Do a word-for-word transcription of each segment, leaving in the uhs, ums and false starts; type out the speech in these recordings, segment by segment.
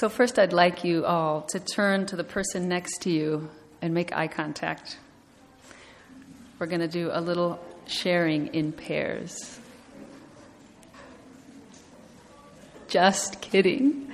So first I'd like you all to turn to the person next to you and make eye contact. We're going to do a little sharing in pairs. Just kidding.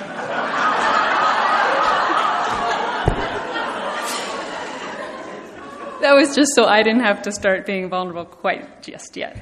That was just so I didn't have to start being vulnerable quite just yet.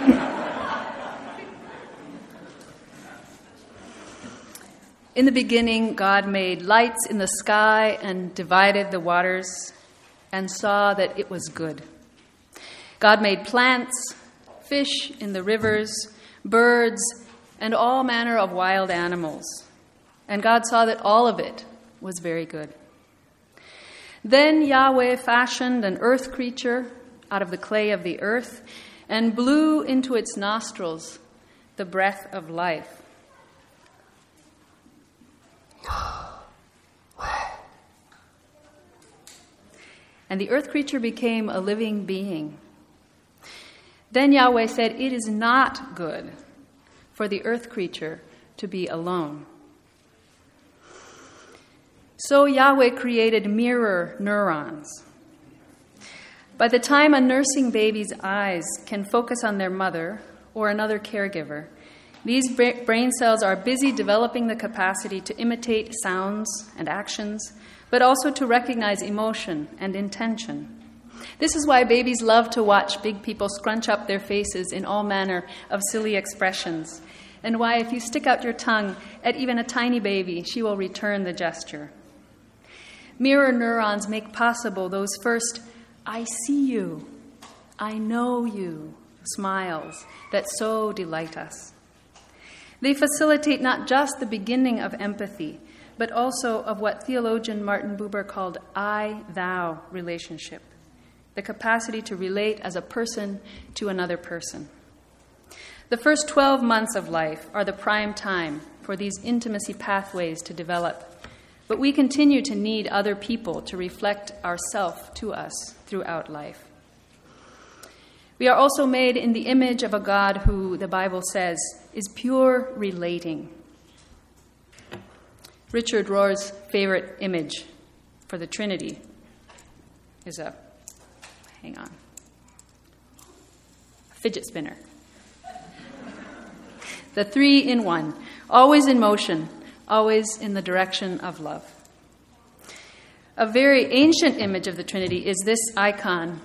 In the beginning, God made lights in the sky and divided the waters and saw that it was good. God made plants, fish in the rivers, birds, and all manner of wild animals. And God saw that all of it was very good. Then Yahweh fashioned an earth creature out of the clay of the earth and blew into its nostrils the breath of life. And the earth creature became a living being. Then Yahweh said, "It is not good for the earth creature to be alone." So Yahweh created mirror neurons. By the time a nursing baby's eyes can focus on their mother or another caregiver, these brain cells are busy developing the capacity to imitate sounds and actions, but also to recognize emotion and intention. This is why babies love to watch big people scrunch up their faces in all manner of silly expressions, and why if you stick out your tongue at even a tiny baby, she will return the gesture. Mirror neurons make possible those first, "I see you, I know you" smiles that so delight us. They facilitate not just the beginning of empathy, but also of what theologian Martin Buber called I-thou relationship, the capacity to relate as a person to another person. The first twelve months of life are the prime time for these intimacy pathways to develop, but we continue to need other people to reflect ourself to us throughout life. We are also made in the image of a God who, the Bible says, is pure relating. Richard Rohr's favorite image for the Trinity is a, hang on, a fidget spinner. The three in one, always in motion, always in the direction of love. A very ancient image of the Trinity is this icon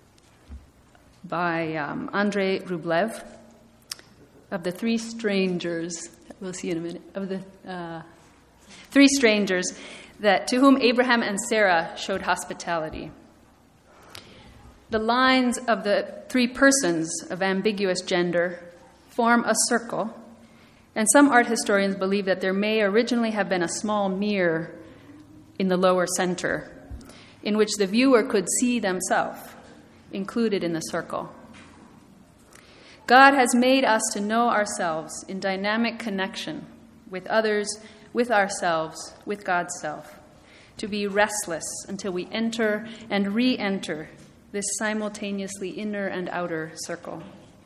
by um, Andrei Rublev of the three strangers. We'll see in a minute. Of the uh, three strangers that to whom Abraham and Sarah showed hospitality. The lines of the three persons of ambiguous gender form a circle, and some art historians believe that there may originally have been a small mirror in the lower center, in which the viewer could see themselves included in the circle. God has made us to know ourselves in dynamic connection with others, with ourselves, with God's self, to be restless until we enter and re-enter this simultaneously inner and outer circle.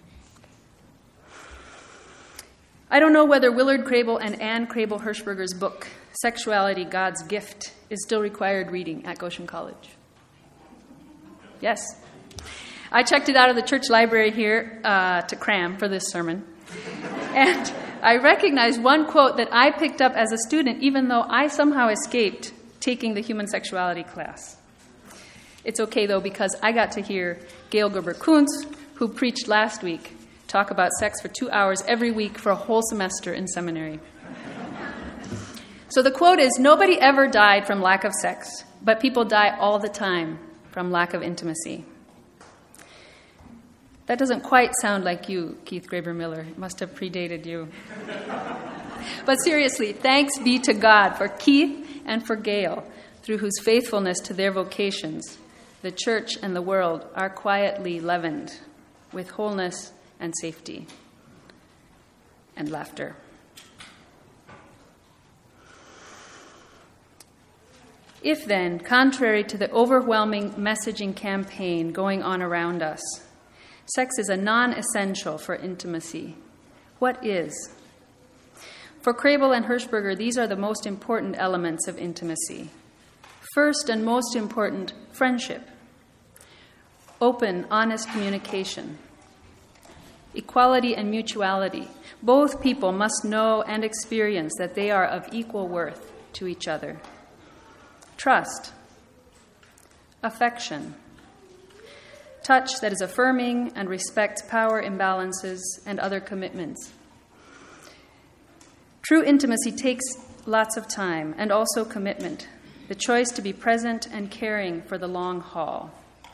I don't know whether Willard Crable and Anne Crable Hirschberger's book, Sexuality, God's Gift, is still required reading at Goshen College. Yes. I checked it out of the church library here uh, to cram for this sermon. And I recognized one quote that I picked up as a student, even though I somehow escaped taking the human sexuality class. It's okay, though, because I got to hear Gail Gerber-Kuntz, who preached last week, talk about sex for two hours every week for a whole semester in seminary. So the quote is, "Nobody ever died from lack of sex, but people die all the time from lack of intimacy." That doesn't quite sound like you, Keith Graber Miller. It must have predated you. But seriously, thanks be to God for Keith and for Gail, through whose faithfulness to their vocations, the church and the world are quietly leavened with wholeness and safety and laughter. If then, contrary to the overwhelming messaging campaign going on around us, sex is a non-essential for intimacy, what is? For Krabel and Hirschberger, these are the most important elements of intimacy. First and most important, friendship. Open, honest communication. Equality and mutuality. Both people must know and experience that they are of equal worth to each other. Trust. Affection. Touch that is affirming and respects power imbalances and other commitments. True intimacy takes lots of time and also commitment, the choice to be present and caring for the long haul.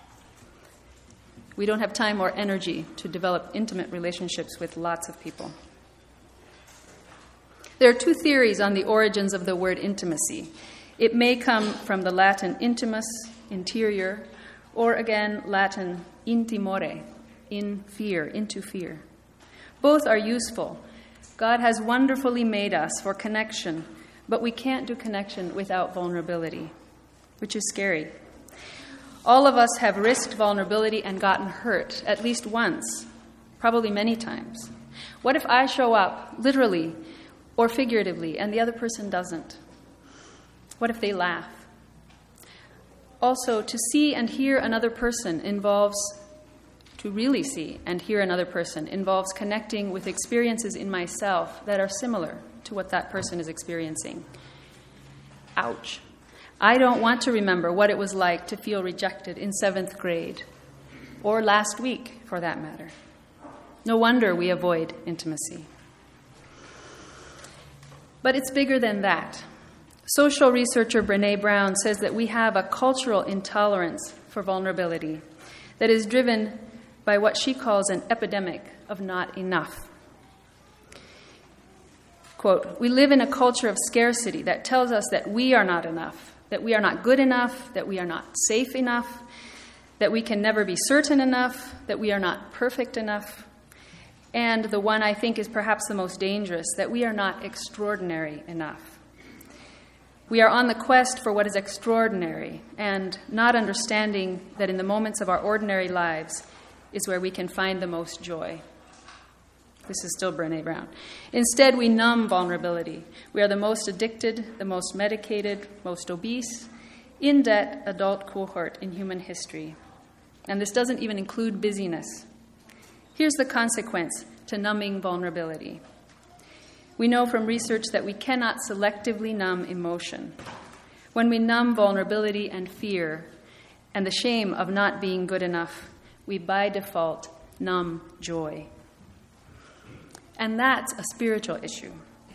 We don't have time or energy to develop intimate relationships with lots of people. There are two theories on the origins of the word intimacy. It may come from the Latin intimus, interior, or again, Latin intimore, in fear, into fear. Both are useful. God has wonderfully made us for connection, but we can't do connection without vulnerability, which is scary. All of us have risked vulnerability and gotten hurt at least once, probably many times. What if I show up, literally or figuratively, and the other person doesn't? What if they laugh? Also, to see and hear another person involves, to really see and hear another person involves connecting with experiences in myself that are similar to what that person is experiencing. Ouch. I don't want to remember what it was like to feel rejected in seventh grade, or last week, for that matter. No wonder we avoid intimacy. But it's bigger than that. Social researcher Brené Brown says that we have a cultural intolerance for vulnerability that is driven by what she calls an epidemic of not enough. Quote, "We live in a culture of scarcity that tells us that we are not enough, that we are not good enough, that we are not safe enough, that we can never be certain enough, that we are not perfect enough, and the one I think is perhaps the most dangerous, that we are not extraordinary enough. We are on the quest for what is extraordinary and not understanding that in the moments of our ordinary lives is where we can find the most joy." This is still Brené Brown. Instead, we numb vulnerability. We are the most addicted, the most medicated, most obese, in-debt adult cohort in human history. And this doesn't even include busyness. Here's the consequence to numbing vulnerability. We know from research that we cannot selectively numb emotion. When we numb vulnerability and fear and the shame of not being good enough, we by default numb joy. And that's a spiritual issue.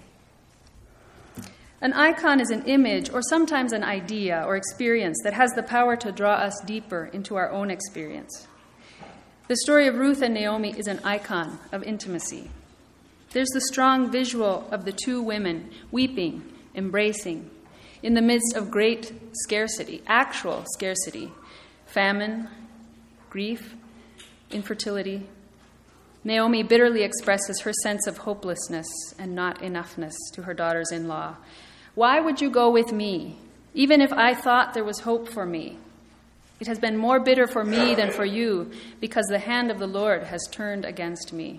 An icon is an image or sometimes an idea or experience that has the power to draw us deeper into our own experience. The story of Ruth and Naomi is an icon of intimacy. There's the strong visual of the two women weeping, embracing, in the midst of great scarcity, actual scarcity, famine, grief, infertility. Naomi bitterly expresses her sense of hopelessness and not enoughness to her daughters-in-law. "Why would you go with me, even if I thought there was hope for me? It has been more bitter for me than for you, because the hand of the Lord has turned against me."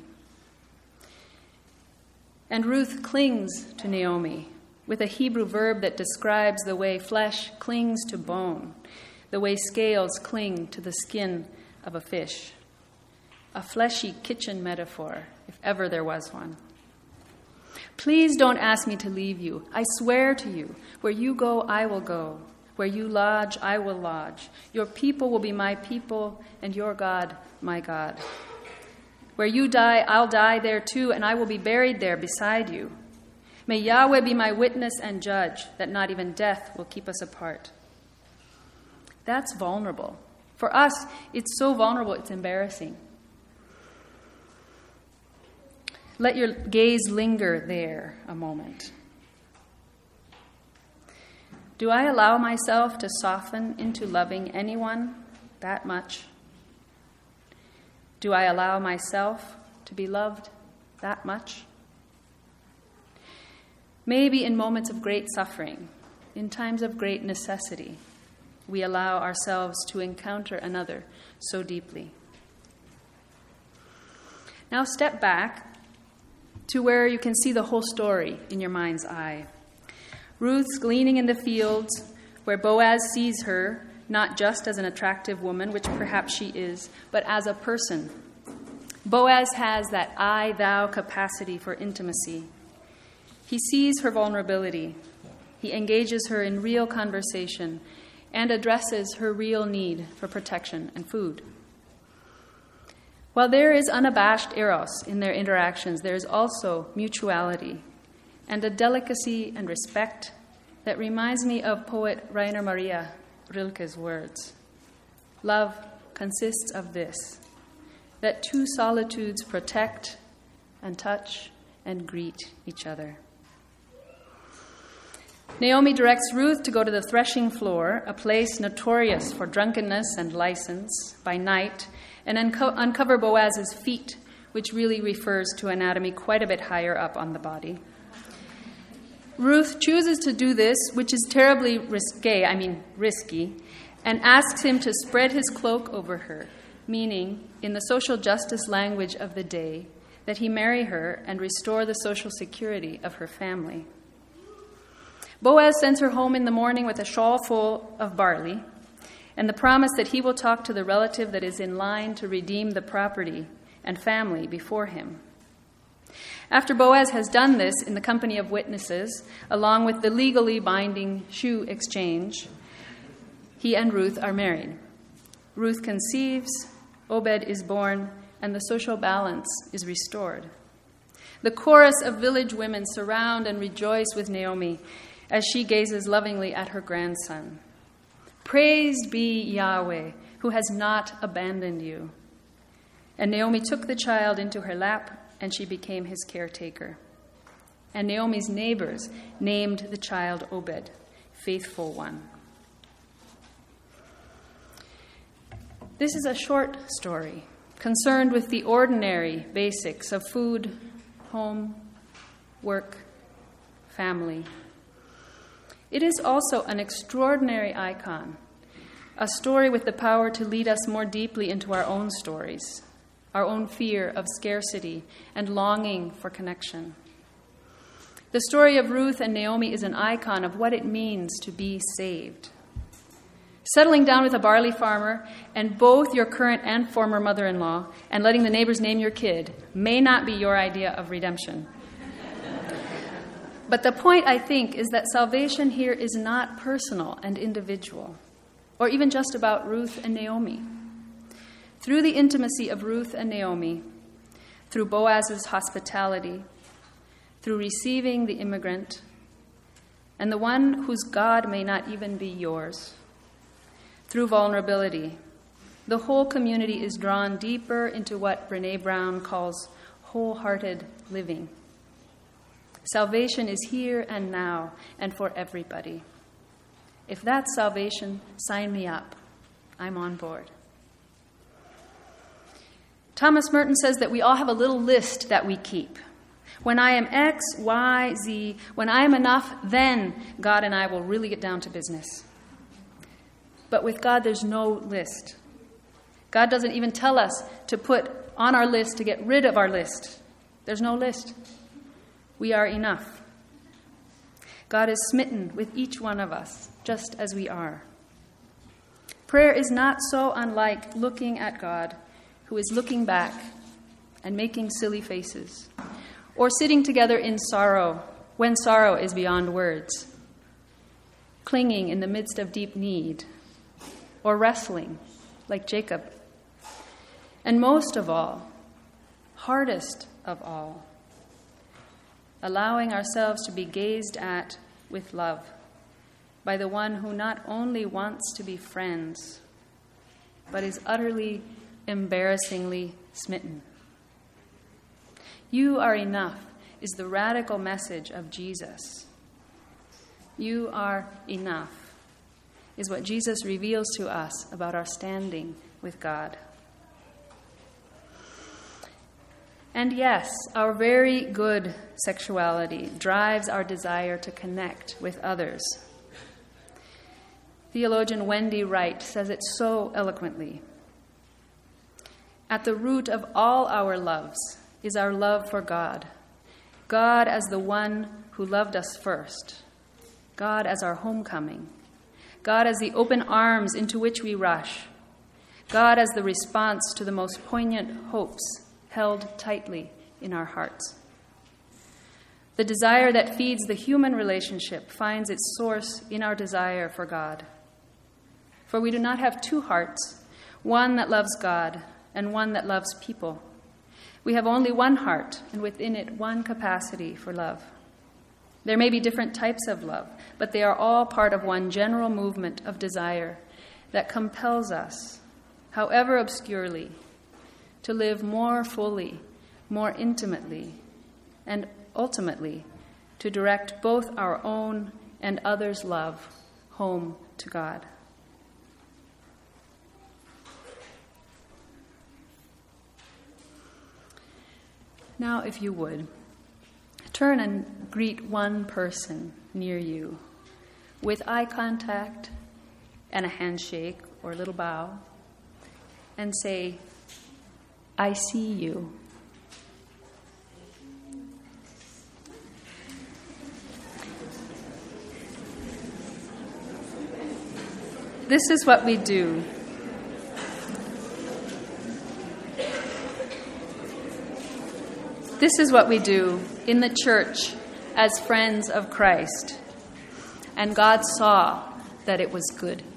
And Ruth clings to Naomi with a Hebrew verb that describes the way flesh clings to bone, the way scales cling to the skin of a fish. A fleshy kitchen metaphor, if ever there was one. "Please don't ask me to leave you. I swear to you, where you go, I will go. Where you lodge, I will lodge. Your people will be my people, and your God, my God. Where you die, I'll die there too, and I will be buried there beside you. May Yahweh be my witness and judge, that not even death will keep us apart." That's vulnerable. For us, it's so vulnerable, it's embarrassing. Let your gaze linger there a moment. Do I allow myself to soften into loving anyone that much? Do I allow myself to be loved that much? Maybe in moments of great suffering, in times of great necessity, we allow ourselves to encounter another so deeply. Now step back to where you can see the whole story in your mind's eye. Ruth's gleaning in the fields, where Boaz sees her not just as an attractive woman, which perhaps she is, but as a person. Boaz has that I-thou capacity for intimacy. He sees her vulnerability. He engages her in real conversation and addresses her real need for protection and food. While there is unabashed eros in their interactions, there is also mutuality and a delicacy and respect that reminds me of poet Rainer Maria Rilke's words. Love consists of this, that two solitudes protect and touch and greet each other. Naomi directs Ruth to go to the threshing floor, a place notorious for drunkenness and license, by night, and unco- uncover Boaz's feet, which really refers to anatomy quite a bit higher up on the body. Ruth chooses to do this, which is terribly risque, I mean risky, and asks him to spread his cloak over her, meaning, in the social justice language of the day, that he marry her and restore the social security of her family. Boaz sends her home in the morning with a shawl full of barley and the promise that he will talk to the relative that is in line to redeem the property and family before him. After Boaz has done this in the company of witnesses, along with the legally binding shoe exchange, he and Ruth are married. Ruth conceives, Obed is born, and the social balance is restored. The chorus of village women surround and rejoice with Naomi as she gazes lovingly at her grandson. Praised be Yahweh, who has not abandoned you. And Naomi took the child into her lap, and she became his caretaker. And Naomi's neighbors named the child Obed, faithful one. This is a short story concerned with the ordinary basics of food, home, work, family. It is also an extraordinary icon, a story with the power to lead us more deeply into our own stories, our own fear of scarcity and longing for connection. The story of Ruth and Naomi is an icon of what it means to be saved. Settling down with a barley farmer and both your current and former mother-in-law and letting the neighbors name your kid may not be your idea of redemption. But the point, I think, is that salvation here is not personal and individual, or even just about Ruth and Naomi. Through the intimacy of Ruth and Naomi, through Boaz's hospitality, through receiving the immigrant, and the one whose God may not even be yours, through vulnerability, the whole community is drawn deeper into what Brené Brown calls wholehearted living. Salvation is here and now and for everybody. If that's salvation, sign me up. I'm on board. Thomas Merton says that we all have a little list that we keep. When I am X, Y, Z, when I am enough, then God and I will really get down to business. But with God, there's no list. God doesn't even tell us to put on our list to get rid of our list. There's no list. We are enough. God is smitten with each one of us, just as we are. Prayer is not so unlike looking at God, who is looking back and making silly faces, or sitting together in sorrow when sorrow is beyond words, clinging in the midst of deep need, or wrestling like Jacob. And most of all, hardest of all, allowing ourselves to be gazed at with love by the one who not only wants to be friends, but is utterly, embarrassingly smitten. You are enough is the radical message of Jesus. You are enough is what Jesus reveals to us about our standing with God. And yes, our very good sexuality drives our desire to connect with others. Theologian Wendy Wright says it so eloquently. At the root of all our loves is our love for God, God as the one who loved us first, God as our homecoming, God as the open arms into which we rush, God as the response to the most poignant hopes held tightly in our hearts. The desire that feeds the human relationship finds its source in our desire for God. For we do not have two hearts, one that loves God and one that loves people. We have only one heart, and within it one capacity for love. There may be different types of love, but they are all part of one general movement of desire that compels us, however obscurely, to live more fully, more intimately, and ultimately to direct both our own and others' love home to God. Now, if you would, turn and greet one person near you with eye contact and a handshake or a little bow, and say, "I see you." This is what we do. This is what we do in the church as friends of Christ. And God saw that it was good.